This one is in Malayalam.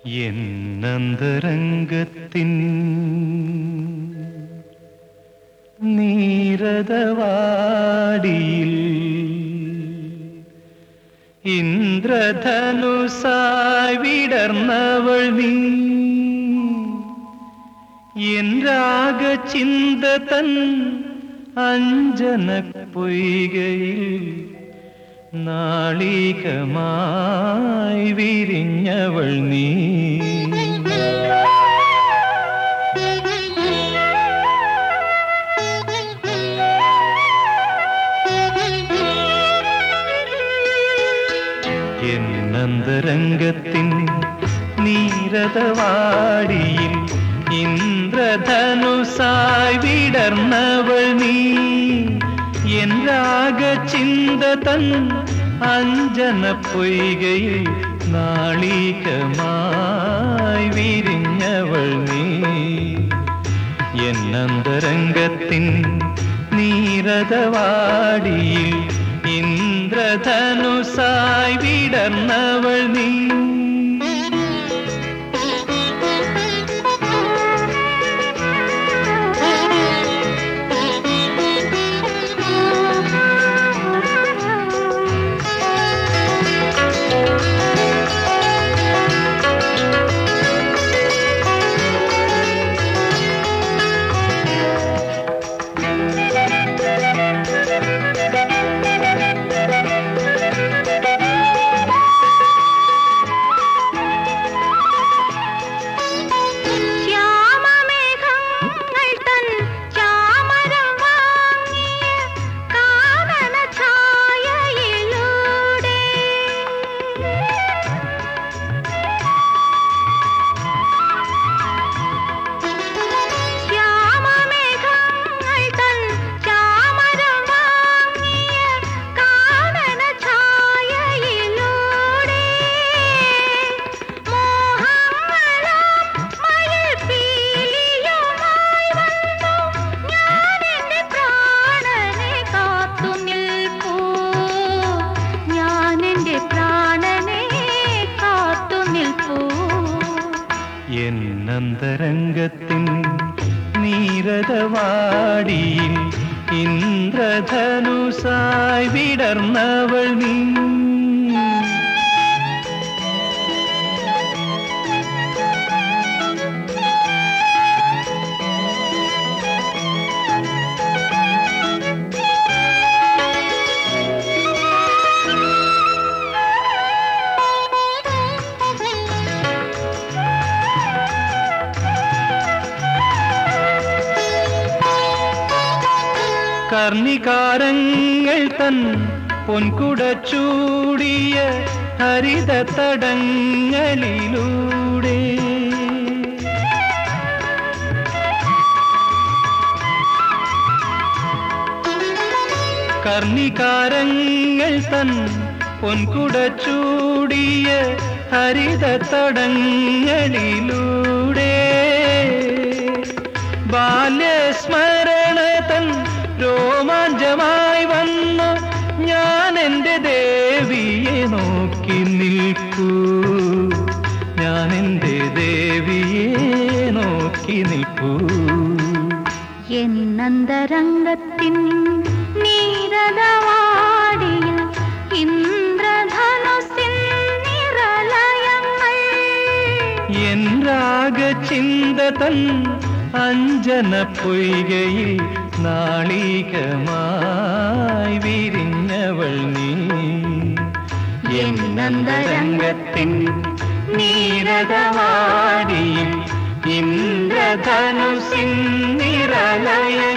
എന്നന്തരംഗത്തിൻ നീരദവാടിയിൽ ഇന്ദ്രധനുസായി വിടർന്നവൾ നീ എൻ രാഗചിന്ത തൻ അഞ്ജനപ്പൊയ്കയിൽ നാളികമായി വിരിഞ്ഞവൾ നീ. എന്നന്തരംഗത്തിൻ നീരദവാടിയിൽ ഇന്ദ്രധനുസായി വിടർന്നവൾ നീ എൻ രാഗചിന്ത തൻ അഞ്ജനപ്പൊയ്കയിൽ നാളികമായി വിരിഞ്ഞവൾ നീ. എന്നന്തരംഗത്തിൻ നീരദവാടിയിൽ ഇന്ദ്രധനുസായി വിടർന്നവൾ നീ. എന്നന്തരംഗത്തിൻ നീരദവാടിയിൽ ഇന്ദ്രധനുസായി വിടർന്നവൾ നീ. കർണികാരങ്ങൾ തൻ പൊൻകുട ചൂടിയ ഹരിത തടങ്ങളിലൂടെ കർണികാരങ്ങൾ തൻ പൊൻകുട ചൂടിയ ഹരിത തടങ്ങളിലൂടെ ബാല്യസ്മരണ തൻ രോമാഞ്ചമായി വന്നു ഞാൻ എൻ്റെ ദേവിയെ നോക്കി നിൽക്കൂ, ഞാൻ എൻ്റെ ദേവിയെ നോക്കി നിൽക്കൂ. എന്നന്തരംഗത്തിൻ നീരദവാടിയിൽ ഇന്ദ്രധനുസിൻ നിറലയങ്ങൾ എൻ രാഗചിന്ത തൻ അഞ്ജനപ്പൊയ്കയിൽ നാളികമായി വിരിഞ്ഞവൾ നീ. എന്നന്തരംഗത്തിൻ നീരദവാടിയിൽ ഇന്ദ്രധനുസിൻ നിറലയ